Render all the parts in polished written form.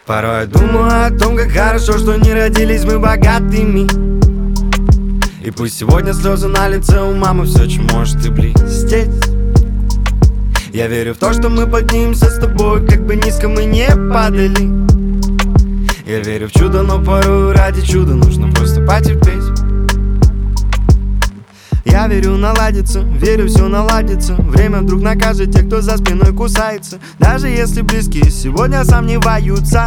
Порой я думаю о том, как хорошо, что не родились мы богатыми. И пусть сегодня слезы на лице у мамы все еще может и блестеть. Я верю в то, что мы поднимемся с тобой, как бы низко мы не падали. Я верю в чудо, но порой ради чуда нужно просто потерпеть. Я верю, наладится, верю, все наладится. Время вдруг накажет тех, кто за спиной кусается. Даже если близкие сегодня сомневаются.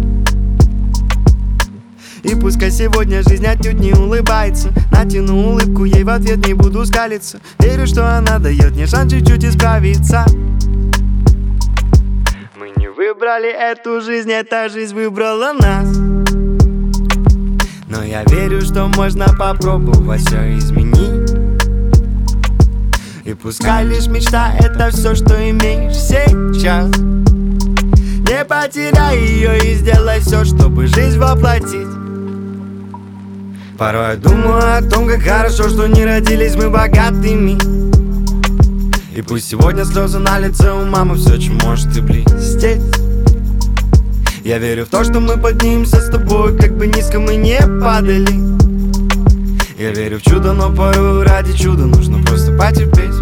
И пускай сегодня жизнь отнюдь не улыбается, натяну улыбку, ей в ответ не буду скалиться. Верю, что она дает мне шанс чуть-чуть исправиться. Мы не выбрали эту жизнь, эта жизнь выбрала нас. Но я верю, что можно попробовать все изменить. И пускай лишь мечта — это все, что имеешь сейчас. Не потеряй ее и сделай все, чтобы жизнь воплотить. Порой я думаю о том, как хорошо, что не родились мы богатыми. И пусть сегодня слезы на лице у мамы все еще может и блестеть. Я верю в то, что мы поднимемся с тобой, как бы низко мы не падали. Я верю в чудо, но порой ради чуда нужно просто потерпеть.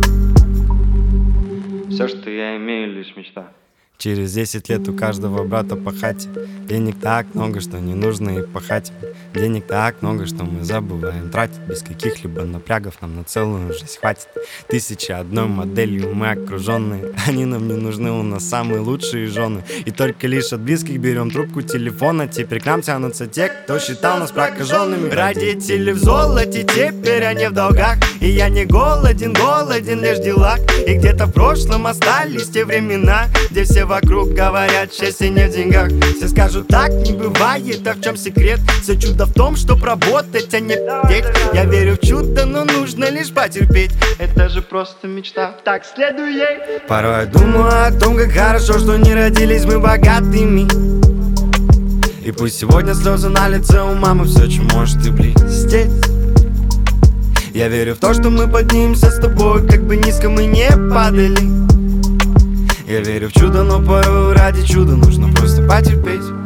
Все, что я имею, лишь мечта. Через 10 лет у каждого брата по хате. Денег так много, что не нужно и пахать. Денег так много, что мы забываем тратить. Без каких-либо напрягов нам на целую жизнь хватит. 1001 моделью мы окруженные. Они нам не нужны, у нас самые лучшие жены. И только лишь от близких берем трубку телефона. Теперь к нам тянутся те, кто считал нас прокаженными. Родители в золоте, теперь они в долгах. И я не голоден, голоден лишь в делах. И где-то в прошлом остались те времена, где все вокруг говорят, счастье не в деньгах. Все скажут, так не бывает, а в чем секрет? Все чудо в том, чтоб работать, а не петь. Я верю в чудо, но нужно лишь потерпеть. Это же просто мечта, так следуй ей. Порой я думаю о том, как хорошо, что не родились мы богатыми. И пусть сегодня слезы на лице у мамы все еще может и блестеть. Я верю в то, что мы поднимемся с тобой, как бы низко мы не падали. Я верю в чудо, но порой ради чуда нужно просто потерпеть.